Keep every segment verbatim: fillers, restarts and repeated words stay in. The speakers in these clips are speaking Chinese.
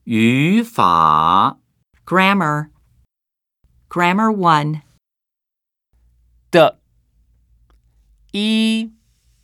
语法 Grammar. Grammar one. 的。一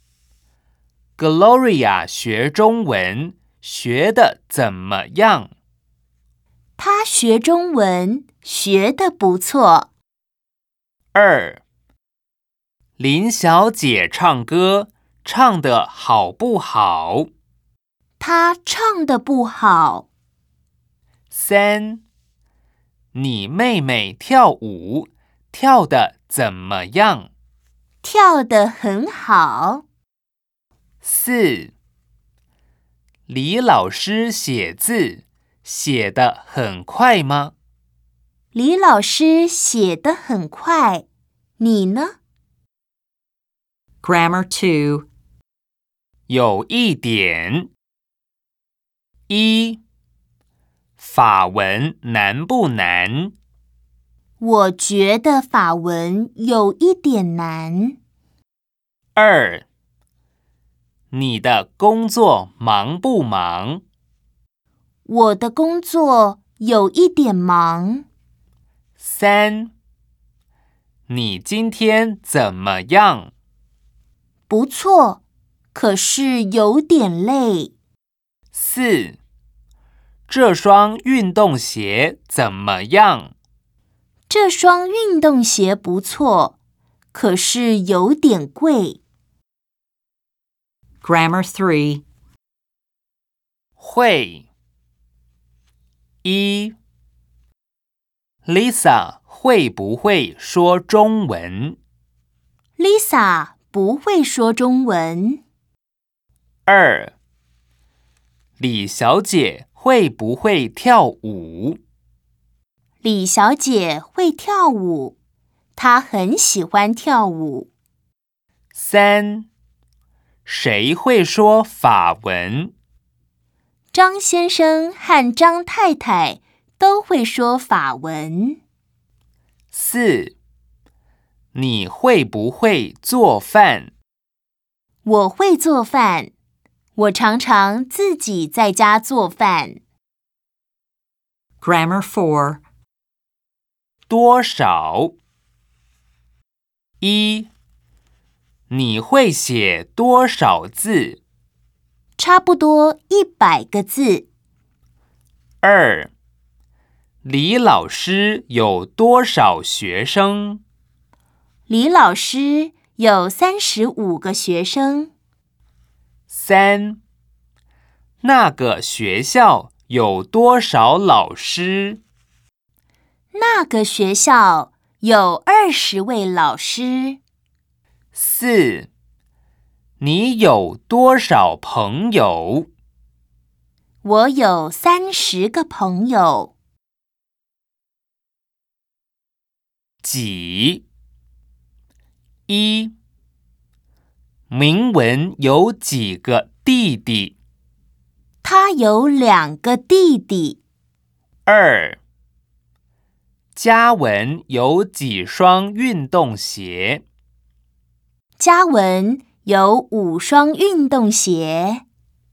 Gloria 学中文学得怎么样？ 她学中文学得不错。 二林小姐唱歌唱得好不好？ 她唱得不好。 三你妹妹跳舞跳得怎么样？ 跳得很好。 四李老师写字写得很快吗？ 李老师写得很快，你呢？ Grammar two. 有一点。一法文难不难？ 我觉得法文有一点难。 二你的工作忙不忙？ 我的工作有一点忙。 三你今天怎么样？ 不错，可是有点累。 四这双运动鞋怎么样？ 这双运动鞋不错，可是有点贵。 Grammar three. 会。一 Lisa 会不会说中文？ Lisa 不会说中文。 二李小姐会不会跳舞？ 李小姐会跳舞，她很喜欢跳舞。 三谁会说法文？ 张先生和张太太都会说法文。 四你会不会做饭？ 我会做饭，我常常自己在家做饭。 Grammar four. 多少？一你会写多少字？ 差不多一百个字。 二李老师有多少学生？ 李老师有三十五个学生。 三那个学校有多少老师？ 那个学校有二十位老师。 四你有多少朋友？ 我有三十个朋友。 几？一明文有几个弟弟？ 他有两个弟弟。 二嘉文有几双运动鞋？ 嘉文有五双运动鞋。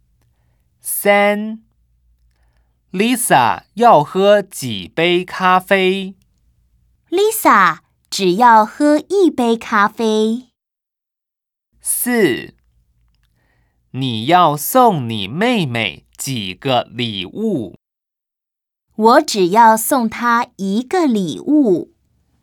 三 Lisa 要喝几杯咖啡？ Lisa 只要喝一杯咖啡。 四你要送你妹妹几个礼物？ 我只要送她一个礼物。